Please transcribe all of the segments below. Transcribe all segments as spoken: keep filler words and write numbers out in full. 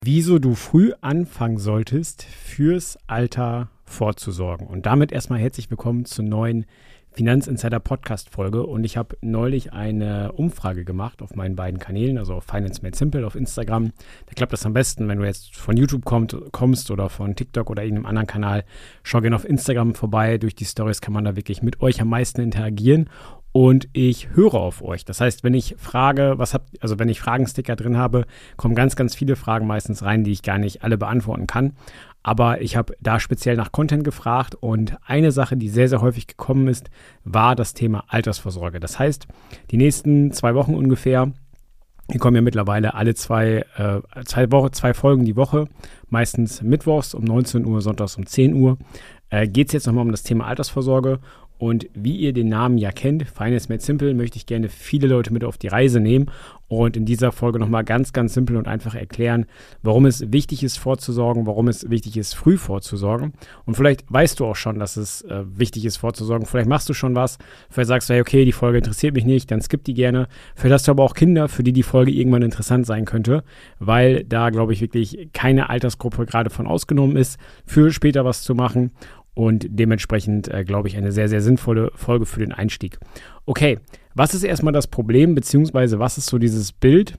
Wieso du früh anfangen solltest, fürs Alter vorzusorgen. Und damit erstmal herzlich willkommen zur neuen Finanzinsider-Podcast-Folge. Und ich habe neulich eine Umfrage gemacht auf meinen beiden Kanälen, also auf Finance Made Simple auf Instagram. Da klappt das am besten, wenn du jetzt von YouTube kommt, kommst oder von TikTok oder irgendeinem anderen Kanal. Schau gerne auf Instagram vorbei. Durch die Stories kann man da wirklich mit euch am meisten interagieren. Und ich höre auf euch. Das heißt, wenn ich frage, was habt, also wenn ich Fragensticker drin habe, kommen ganz, ganz viele Fragen meistens rein, die ich gar nicht alle beantworten kann. Aber ich habe da speziell nach Content gefragt und eine Sache, die sehr, sehr häufig gekommen ist, war das Thema Altersvorsorge. Das heißt, die nächsten zwei Wochen ungefähr, hier kommen ja mittlerweile alle zwei, äh, zwei, Woche, zwei Folgen die Woche, meistens mittwochs um neunzehn Uhr, sonntags um zehn Uhr, äh, geht es jetzt nochmal um das Thema Altersvorsorge. Und wie ihr den Namen ja kennt, Finance Made Simple, möchte ich gerne viele Leute mit auf die Reise nehmen und in dieser Folge nochmal ganz, ganz simpel und einfach erklären, warum es wichtig ist, vorzusorgen, warum es wichtig ist, früh vorzusorgen. Und vielleicht weißt du auch schon, dass es äh, wichtig ist, vorzusorgen. Vielleicht machst du schon was. Vielleicht sagst du, hey, okay, die Folge interessiert mich nicht, dann skipp die gerne. Vielleicht hast du aber auch Kinder, für die die Folge irgendwann interessant sein könnte, weil da, glaube ich, wirklich keine Altersgruppe gerade von ausgenommen ist, für später was zu machen. Und dementsprechend, äh, glaube ich, eine sehr, sehr sinnvolle Folge für den Einstieg. Okay, was ist erstmal das Problem, beziehungsweise was ist so dieses Bild,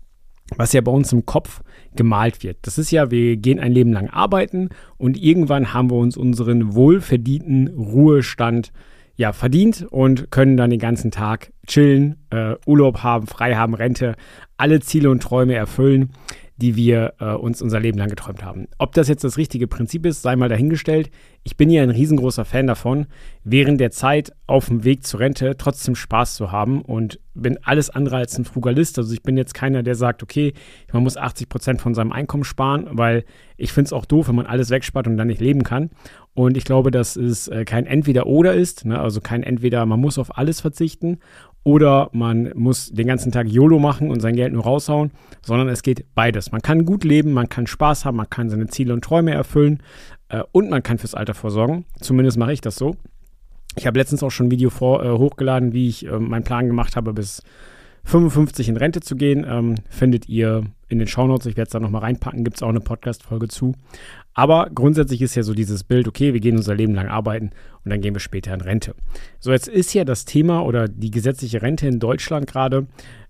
was ja bei uns im Kopf gemalt wird? Das ist ja, wir gehen ein Leben lang arbeiten und irgendwann haben wir uns unseren wohlverdienten Ruhestand ja, verdient und können dann den ganzen Tag chillen, äh, Urlaub haben, frei haben, Rente, alle Ziele und Träume erfüllen, die wir äh, uns unser Leben lang geträumt haben. Ob das jetzt das richtige Prinzip ist, sei mal dahingestellt. Ich bin ja ein riesengroßer Fan davon, während der Zeit auf dem Weg zur Rente trotzdem Spaß zu haben und bin alles andere als ein Frugalist. Also ich bin jetzt keiner, der sagt, okay, man muss achtzig Prozent von seinem Einkommen sparen, weil ich finde es auch doof, wenn man alles wegspart und dann nicht leben kann. Und ich glaube, dass es äh, kein Entweder-Oder ist, ne? Also kein Entweder, man muss auf alles verzichten oder man muss den ganzen Tag YOLO machen und sein Geld nur raushauen, sondern es geht beides. Man kann gut leben, man kann Spaß haben, man kann seine Ziele und Träume erfüllen äh, und man kann fürs Alter vorsorgen. Zumindest mache ich das so. Ich habe letztens auch schon ein Video vor, äh, hochgeladen, wie ich äh, meinen Plan gemacht habe, bis fünfundfünfzig in Rente zu gehen. Ähm, findet ihr in den Shownotes, ich werde es da nochmal reinpacken, gibt es auch eine Podcast-Folge zu. Aber grundsätzlich ist ja so dieses Bild, okay, wir gehen unser Leben lang arbeiten und dann gehen wir später in Rente. So, jetzt ist ja das Thema oder die gesetzliche Rente in Deutschland gerade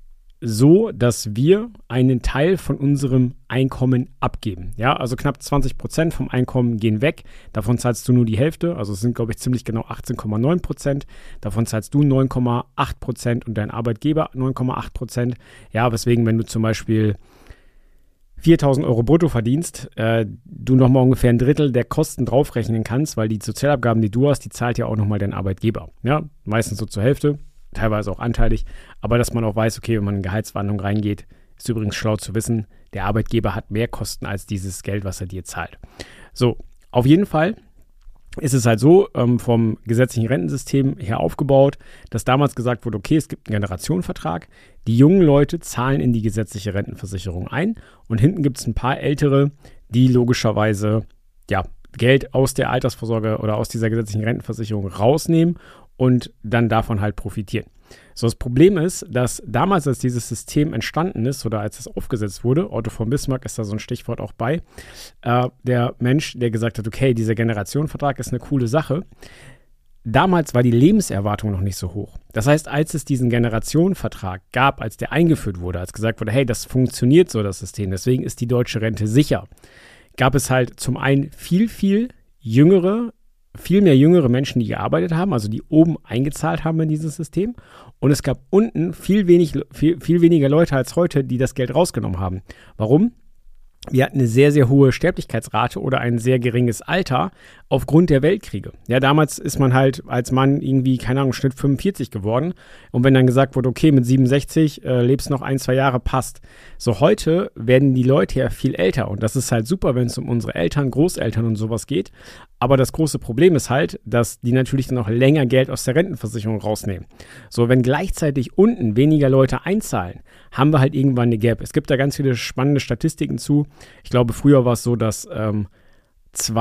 so, dass wir einen Teil von unserem Einkommen abgeben. Ja, also knapp zwanzig Prozent vom Einkommen gehen weg. Davon zahlst du nur die Hälfte. Also es sind, glaube ich, ziemlich genau achtzehn Komma neun Prozent. Davon zahlst du neun Komma acht Prozent und dein Arbeitgeber neun Komma acht Prozent. Ja, weswegen, wenn du zum Beispiel viertausend Euro brutto verdienst, äh, du nochmal ungefähr ein Drittel der Kosten draufrechnen kannst, weil die Sozialabgaben, die du hast, die zahlt ja auch nochmal dein Arbeitgeber. Ja, meistens so zur Hälfte, teilweise auch anteilig, aber dass man auch weiß, okay, wenn man in Gehaltsverhandlungen reingeht, ist übrigens schlau zu wissen, der Arbeitgeber hat mehr Kosten als dieses Geld, was er dir zahlt. So, auf jeden Fall ist es halt so, ähm, vom gesetzlichen Rentensystem her aufgebaut, dass damals gesagt wurde, okay, es gibt einen Generationenvertrag, die jungen Leute zahlen in die gesetzliche Rentenversicherung ein und hinten gibt es ein paar Ältere, die logischerweise ja, Geld aus der Altersvorsorge oder aus dieser gesetzlichen Rentenversicherung rausnehmen und dann davon halt profitieren. So, das Problem ist, dass damals, als dieses System entstanden ist oder als es aufgesetzt wurde, Otto von Bismarck ist da so ein Stichwort auch bei, äh, der Mensch, der gesagt hat, okay, dieser Generationenvertrag ist eine coole Sache. Damals war die Lebenserwartung noch nicht so hoch. Das heißt, als es diesen Generationenvertrag gab, als der eingeführt wurde, als gesagt wurde, hey, das funktioniert so, das System, deswegen ist die deutsche Rente sicher, gab es halt zum einen viel, viel jüngere viel mehr jüngere Menschen, die gearbeitet haben, also die oben eingezahlt haben in dieses System. Und es gab unten viel, wenig, viel, viel weniger Leute als heute, die das Geld rausgenommen haben. Warum? Wir hatten eine sehr, sehr hohe Sterblichkeitsrate oder ein sehr geringes Alter aufgrund der Weltkriege. Ja, damals ist man halt als Mann irgendwie, keine Ahnung, Schnitt fünfundvierzig geworden. Und wenn dann gesagt wurde, okay, mit siebenundsechzig äh, lebst noch ein, zwei Jahre, passt. So, heute werden die Leute ja viel älter. Und das ist halt super, wenn es um unsere Eltern, Großeltern und sowas geht. Aber das große Problem ist halt, dass die natürlich dann auch länger Geld aus der Rentenversicherung rausnehmen. So, wenn gleichzeitig unten weniger Leute einzahlen, haben wir halt irgendwann eine Gap. Es gibt da ganz viele spannende Statistiken zu. Ich glaube, früher war es so, dass ähm, zwei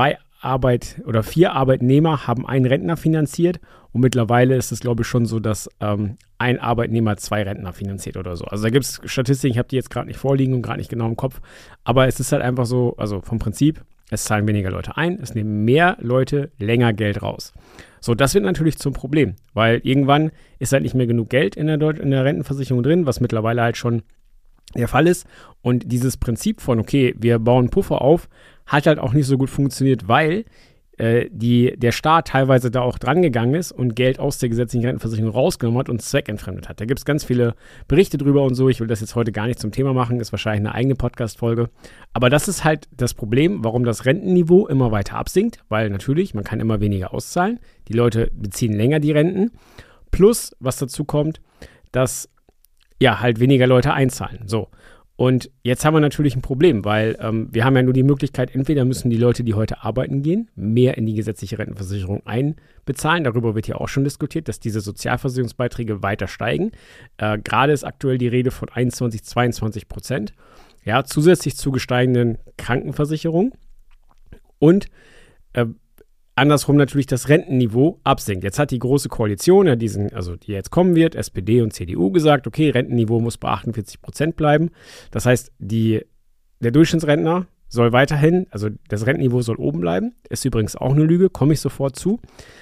Arbeit oder vier Arbeitnehmer haben einen Rentner finanziert und mittlerweile ist es, glaube ich, schon so, dass ähm, ein Arbeitnehmer zwei Rentner finanziert oder so. Also da gibt es Statistiken, ich habe die jetzt gerade nicht vorliegen und gerade nicht genau im Kopf, aber es ist halt einfach so, also vom Prinzip, es zahlen weniger Leute ein, es nehmen mehr Leute länger Geld raus. So, das wird natürlich zum Problem, weil irgendwann ist halt nicht mehr genug Geld in der, Deut- in der Rentenversicherung drin, was mittlerweile halt schon der Fall ist. Und dieses Prinzip von, okay, wir bauen Puffer auf, hat halt auch nicht so gut funktioniert, weil äh, die, der Staat teilweise da auch dran gegangen ist und Geld aus der gesetzlichen Rentenversicherung rausgenommen hat und zweckentfremdet hat. Da gibt es ganz viele Berichte drüber und so. Ich will das jetzt heute gar nicht zum Thema machen, ist wahrscheinlich eine eigene Podcast-Folge. Aber das ist halt das Problem, warum das Rentenniveau immer weiter absinkt, weil natürlich, man kann immer weniger auszahlen. Die Leute beziehen länger die Renten. Plus, was dazu kommt, dass ja halt weniger Leute einzahlen. So. Und jetzt haben wir natürlich ein Problem, weil ähm, wir haben ja nur die Möglichkeit, entweder müssen die Leute, die heute arbeiten gehen, mehr in die gesetzliche Rentenversicherung einbezahlen. Darüber wird ja auch schon diskutiert, dass diese Sozialversicherungsbeiträge weiter steigen. Äh, gerade ist aktuell die Rede von einundzwanzig, zweiundzwanzig Prozent. Ja, zusätzlich zu gesteigenden Krankenversicherungen. Und äh, andersrum natürlich das Rentenniveau absinkt. Jetzt hat die Große Koalition, ja diesen, also die jetzt kommen wird, S P D und C D U gesagt, okay, Rentenniveau muss bei achtundvierzig Prozent bleiben. Das heißt, die, der Durchschnittsrentner soll weiterhin, also das Rentenniveau soll oben bleiben. Ist übrigens auch eine Lüge, komme ich sofort zu.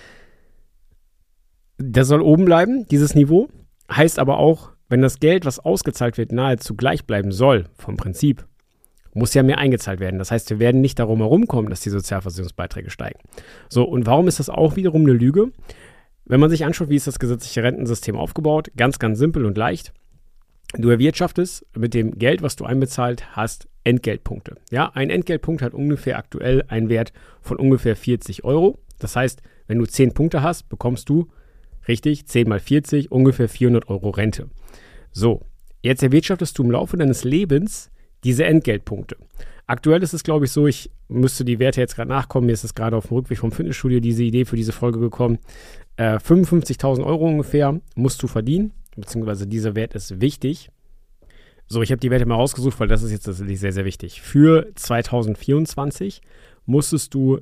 Das soll oben bleiben, dieses Niveau. Heißt aber auch, wenn das Geld, was ausgezahlt wird, nahezu gleich bleiben soll, vom Prinzip, muss ja mehr eingezahlt werden. Das heißt, wir werden nicht darum herumkommen, dass die Sozialversicherungsbeiträge steigen. So, und warum ist das auch wiederum eine Lüge? Wenn man sich anschaut, wie ist das gesetzliche Rentensystem aufgebaut, ganz, ganz simpel und leicht. Du erwirtschaftest mit dem Geld, was du einbezahlt hast, Entgeltpunkte. Ja, ein Entgeltpunkt hat ungefähr aktuell einen Wert von ungefähr vierzig Euro. Das heißt, wenn du zehn Punkte hast, bekommst du, richtig, zehn mal vierzig, ungefähr vierhundert Euro Rente. So, jetzt erwirtschaftest du im Laufe deines Lebens diese Entgeltpunkte. Aktuell ist es, glaube ich, so, ich müsste die Werte jetzt gerade nachkommen, mir ist es gerade auf dem Rückweg vom Fitnessstudio diese Idee für diese Folge gekommen. Äh, fünfundfünfzigtausend Euro ungefähr musst du verdienen, beziehungsweise dieser Wert ist wichtig. So, ich habe die Werte mal rausgesucht, weil das ist jetzt tatsächlich sehr, sehr wichtig. Für zweitausendvierundzwanzig musstest du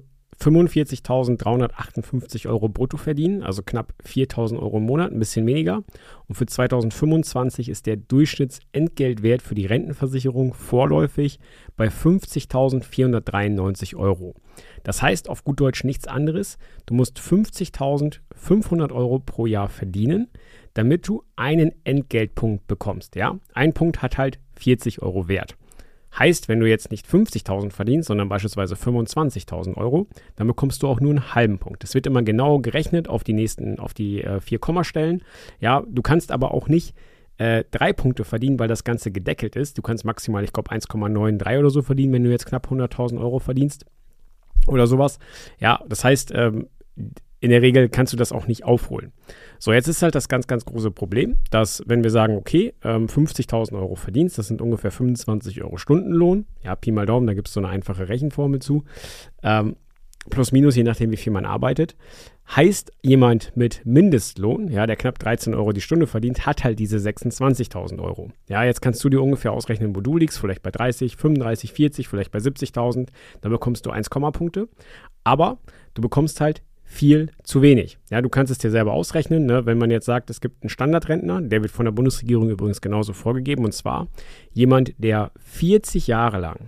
fünfundvierzigtausenddreihundertachtundfünfzig Euro brutto verdienen, also knapp viertausend Euro im Monat, ein bisschen weniger. Und für zweitausendfünfundzwanzig ist der Durchschnittsentgeltwert für die Rentenversicherung vorläufig bei fünfzigtausendvierhundertdreiundneunzig Euro. Das heißt auf gut Deutsch nichts anderes, du musst fünfzigtausendfünfhundert Euro pro Jahr verdienen, damit du einen Entgeltpunkt bekommst. Ja? Ein Punkt hat halt vierzig Euro Wert. Heißt, wenn du jetzt nicht fünfzigtausend verdienst, sondern beispielsweise fünfundzwanzigtausend Euro, dann bekommst du auch nur einen halben Punkt. Das wird immer genau gerechnet auf die nächsten, auf die äh, vier Kommastellen. Ja, du kannst aber auch nicht äh, drei Punkte verdienen, weil das Ganze gedeckelt ist. Du kannst maximal, ich glaube, eins Komma neunundneunzig oder so verdienen, wenn du jetzt knapp hunderttausend Euro verdienst oder sowas. Ja, das heißt, ähm, in der Regel kannst du das auch nicht aufholen. So, jetzt ist halt das ganz, ganz große Problem, dass wenn wir sagen, okay, ähm, fünfzigtausend Euro Verdienst, das sind ungefähr fünfundzwanzig Euro Stundenlohn, ja, Pi mal Daumen, da gibt es so eine einfache Rechenformel zu, ähm, plus minus, je nachdem, wie viel man arbeitet, heißt, jemand mit Mindestlohn, ja, der knapp dreizehn Euro die Stunde verdient, hat halt diese sechsundzwanzigtausend Euro. Ja, jetzt kannst du dir ungefähr ausrechnen, wo du liegst, vielleicht bei dreißig, fünfunddreißig, vierzig, vielleicht bei siebzigtausend, dann bekommst du eins Punkte, aber du bekommst halt viel zu wenig. Ja, du kannst es dir selber ausrechnen, ne? Wenn man jetzt sagt, es gibt einen Standardrentner, der wird von der Bundesregierung übrigens genauso vorgegeben, und zwar jemand, der vierzig Jahre lang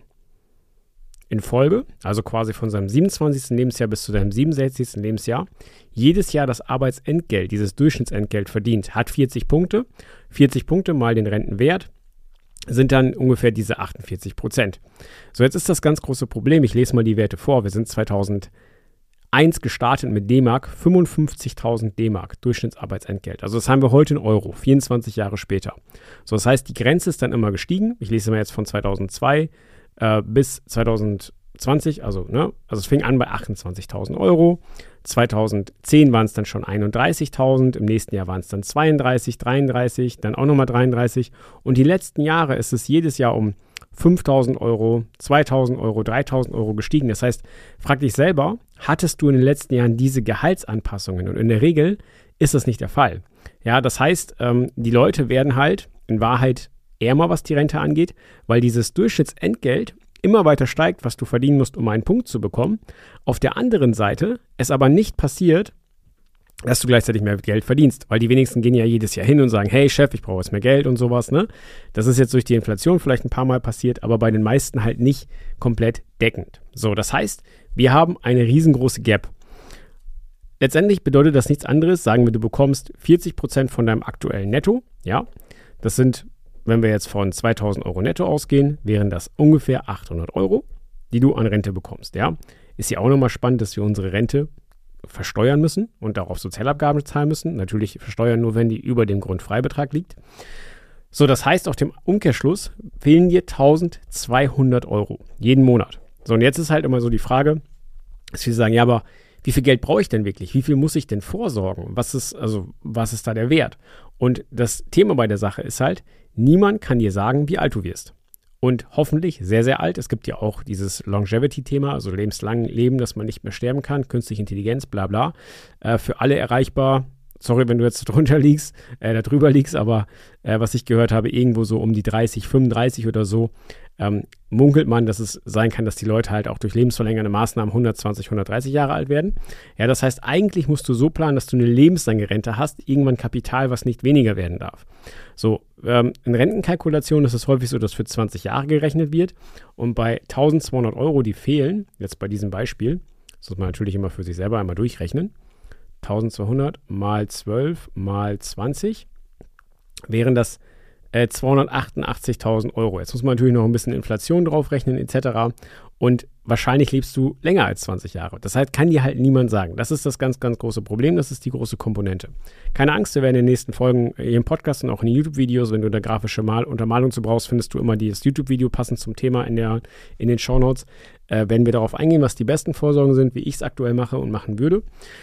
in Folge, also quasi von seinem siebenundzwanzigsten Lebensjahr bis zu seinem siebenundsechzigsten Lebensjahr, jedes Jahr das Arbeitsentgelt, dieses Durchschnittsentgelt verdient, hat vierzig Punkte. vierzig Punkte mal den Rentenwert sind dann ungefähr diese achtundvierzig Prozent. So, jetzt ist das ganz große Problem. Ich lese mal die Werte vor. Wir sind zweitausendeins gestartet mit D-Mark, fünfundfünfzigtausend D-Mark, Durchschnittsarbeitsentgelt. Also das haben wir heute in Euro, vierundzwanzig Jahre später. So, das heißt, die Grenze ist dann immer gestiegen. Ich lese mal jetzt von zweitausendzwei äh, bis zweitausendzwanzig, also, ne, also es fing an bei achtundzwanzigtausend Euro. zweitausendzehn waren es dann schon einunddreißigtausend, im nächsten Jahr waren es dann zweiunddreißig, dreiunddreißig, dann auch nochmal dreiunddreißig. Und die letzten Jahre ist es jedes Jahr um fünftausend Euro, zweitausend Euro, dreitausend Euro gestiegen. Das heißt, frag dich selber, hattest du in den letzten Jahren diese Gehaltsanpassungen? Und in der Regel ist das nicht der Fall. Ja, das heißt, ähm, die Leute werden halt in Wahrheit ärmer, was die Rente angeht, weil dieses Durchschnittsentgelt immer weiter steigt, was du verdienen musst, um einen Punkt zu bekommen. Auf der anderen Seite es aber nicht passiert, dass du gleichzeitig mehr Geld verdienst, weil die wenigsten gehen ja jedes Jahr hin und sagen, hey Chef, ich brauche jetzt mehr Geld und sowas, ne? Das ist jetzt durch die Inflation vielleicht ein paar Mal passiert, aber bei den meisten halt nicht komplett deckend. So, das heißt, wir haben eine riesengroße Gap. Letztendlich bedeutet das nichts anderes, sagen wir, du bekommst vierzig Prozent von deinem aktuellen Netto, ja, das sind, wenn wir jetzt von zweitausend Euro netto ausgehen, wären das ungefähr achthundert Euro, die du an Rente bekommst, ja. Ist ja auch nochmal spannend, dass wir unsere Rente versteuern müssen und darauf Sozialabgaben zahlen müssen. Natürlich versteuern nur, wenn die über dem Grundfreibetrag liegt. So, das heißt, auf dem Umkehrschluss fehlen dir eintausendzweihundert Euro jeden Monat. So, und jetzt ist halt immer so die Frage, dass wir sagen, ja, aber wie viel Geld brauche ich denn wirklich? Wie viel muss ich denn vorsorgen? Was ist, also, was ist da der Wert? Und das Thema bei der Sache ist halt, niemand kann dir sagen, wie alt du wirst. Und hoffentlich sehr, sehr alt. Es gibt ja auch dieses Longevity-Thema, also lebenslang Leben, dass man nicht mehr sterben kann, künstliche Intelligenz, bla bla. Äh, für alle erreichbar. Sorry, wenn du jetzt drunter liegst, äh, da drüber liegst, aber äh, was ich gehört habe, irgendwo so um die dreißig, fünfunddreißig oder so, ähm, munkelt man, dass es sein kann, dass die Leute halt auch durch lebensverlängernde Maßnahmen hundertzwanzig, hundertdreißig Jahre alt werden. Ja, das heißt, eigentlich musst du so planen, dass du eine lebenslange Rente hast, irgendwann Kapital, was nicht weniger werden darf. So, ähm, in Rentenkalkulationen ist es häufig so, dass für zwanzig Jahre gerechnet wird und bei eintausendzweihundert Euro, die fehlen, jetzt bei diesem Beispiel, das muss man natürlich immer für sich selber einmal durchrechnen, eintausendzweihundert mal zwölf mal zwanzig, wären das äh, zweihundertachtundachtzigtausend Euro. Jetzt muss man natürlich noch ein bisschen Inflation draufrechnen et cetera. Und wahrscheinlich lebst du länger als zwanzig Jahre. Das heißt, kann dir halt niemand sagen. Das ist das ganz, ganz große Problem. Das ist die große Komponente. Keine Angst, wir werden in den nächsten Folgen hier im Podcast und auch in den YouTube-Videos, wenn du da grafische Mal Untermalung zu brauchst, findest du immer dieses YouTube-Video passend zum Thema in, der, in den Shownotes. Äh, werden wir darauf eingehen, was die besten Vorsorgen sind, wie ich es aktuell mache und machen würde.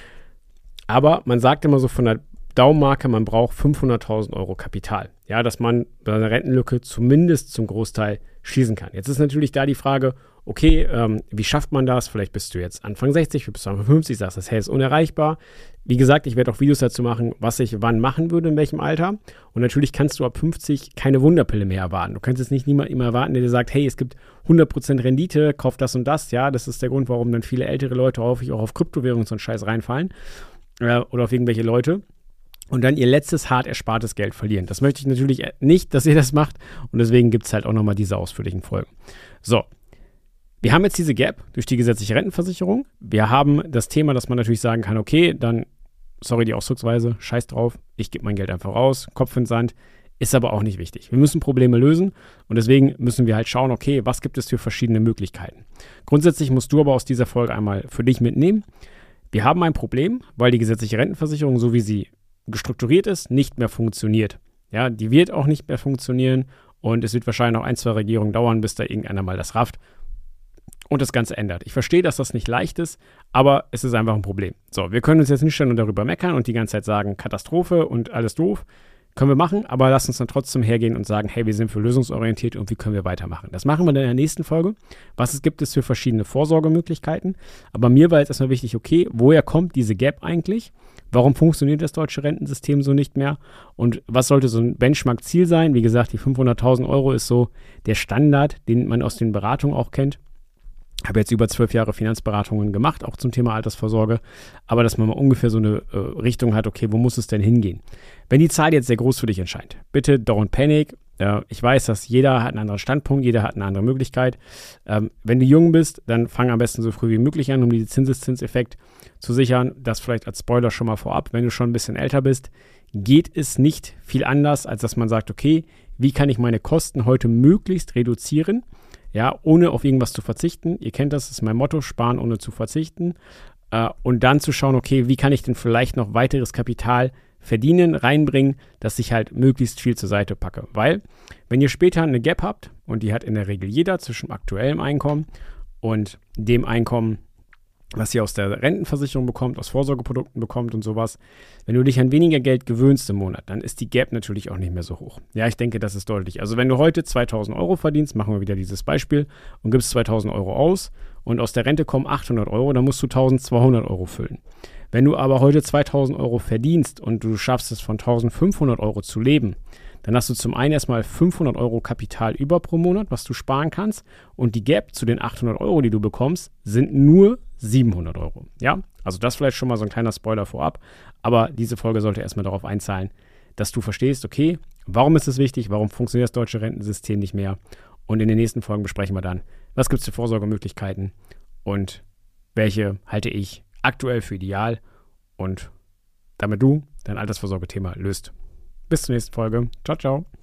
Aber man sagt immer so von der Daumenmarke, man braucht fünfhunderttausend Euro Kapital. Ja, dass man bei einer Rentenlücke zumindest zum Großteil schließen kann. Jetzt ist natürlich da die Frage, okay, ähm, wie schafft man das? Vielleicht bist du jetzt Anfang sechzig, bist du Anfang fünfzig, sagst, das hey, ist unerreichbar. Wie gesagt, ich werde auch Videos dazu machen, was ich wann machen würde, in welchem Alter. Und natürlich kannst du ab fünfzig keine Wunderpille mehr erwarten. Du kannst jetzt nicht niemand immer erwarten, der dir sagt, hey, es gibt hundert Prozent Rendite, kauf das und das. Ja, das ist der Grund, warum dann viele ältere Leute häufig auch auf Kryptowährungen so einen Scheiß reinfallen. Äh, oder auf irgendwelche Leute. Und dann ihr letztes hart erspartes Geld verlieren. Das möchte ich natürlich nicht, dass ihr das macht. Und deswegen gibt es halt auch nochmal diese ausführlichen Folgen. So, wir haben jetzt diese Gap durch die gesetzliche Rentenversicherung. Wir haben das Thema, dass man natürlich sagen kann, okay, dann, sorry die Ausdrucksweise, scheiß drauf, ich gebe mein Geld einfach raus, Kopf in den Sand. Ist aber auch nicht wichtig. Wir müssen Probleme lösen und deswegen müssen wir halt schauen, okay, was gibt es für verschiedene Möglichkeiten. Grundsätzlich musst du aber aus dieser Folge einmal für dich mitnehmen. Wir haben ein Problem, weil die gesetzliche Rentenversicherung, so wie sie gestrukturiert ist, nicht mehr funktioniert. Ja, die wird auch nicht mehr funktionieren und es wird wahrscheinlich noch ein, zwei Regierungen dauern, bis da irgendeiner mal das rafft und das Ganze ändert. Ich verstehe, dass das nicht leicht ist, aber es ist einfach ein Problem. So, wir können uns jetzt nicht stellen und darüber meckern und die ganze Zeit sagen, Katastrophe und alles doof. Können wir machen, aber lass uns dann trotzdem hergehen und sagen, hey, wir sind für lösungsorientiert und wie können wir weitermachen. Das machen wir dann in der nächsten Folge. Was es gibt es für verschiedene Vorsorgemöglichkeiten. Aber mir war jetzt erstmal wichtig, okay, woher kommt diese Gap eigentlich? Warum funktioniert das deutsche Rentensystem so nicht mehr? Und was sollte so ein Benchmark-Ziel sein? Wie gesagt, die fünfhunderttausend Euro ist so der Standard, den man aus den Beratungen auch kennt. Ich habe jetzt über zwölf Jahre Finanzberatungen gemacht, auch zum Thema Altersvorsorge. Aber dass man mal ungefähr so eine äh, Richtung hat, okay, wo muss es denn hingehen? Wenn die Zahl jetzt sehr groß für dich erscheint, bitte don't panic. Äh, ich weiß, dass jeder hat einen anderen Standpunkt, jeder hat eine andere Möglichkeit. Ähm, wenn du jung bist, dann fang am besten so früh wie möglich an, um den Zinseszinseffekt zu sichern. Das vielleicht als Spoiler schon mal vorab. Wenn du schon ein bisschen älter bist, geht es nicht viel anders, als dass man sagt, okay, wie kann ich meine Kosten heute möglichst reduzieren? Ja, ohne auf irgendwas zu verzichten. Ihr kennt das, das ist mein Motto, sparen ohne zu verzichten. Äh, und dann zu schauen, okay, wie kann ich denn vielleicht noch weiteres Kapital verdienen, reinbringen, dass ich halt möglichst viel zur Seite packe. Weil, wenn ihr später eine Gap habt, und die hat in der Regel jeder zwischen aktuellem Einkommen und dem Einkommen, was ihr aus der Rentenversicherung bekommt, aus Vorsorgeprodukten bekommt und sowas. Wenn du dich an weniger Geld gewöhnst im Monat, dann ist die Gap natürlich auch nicht mehr so hoch. Ja, ich denke, das ist deutlich. Also wenn du heute zweitausend Euro verdienst, machen wir wieder dieses Beispiel, und gibst zweitausend Euro aus und aus der Rente kommen achthundert Euro, dann musst du eintausendzweihundert Euro füllen. Wenn du aber heute zweitausend Euro verdienst und du schaffst es von eintausendfünfhundert Euro zu leben, dann hast du zum einen erstmal fünfhundert Euro Kapital über pro Monat, was du sparen kannst. Und die Gap zu den achthundert Euro, die du bekommst, sind nur siebenhundert Euro. Ja, also das vielleicht schon mal so ein kleiner Spoiler vorab. Aber diese Folge sollte erstmal darauf einzahlen, dass du verstehst, okay, warum ist es wichtig, warum funktioniert das deutsche Rentensystem nicht mehr? Und in den nächsten Folgen besprechen wir dann, was gibt es für Vorsorgemöglichkeiten und welche halte ich aktuell für ideal und damit du dein Altersvorsorgethema löst. Bis zur nächsten Folge. Ciao, ciao.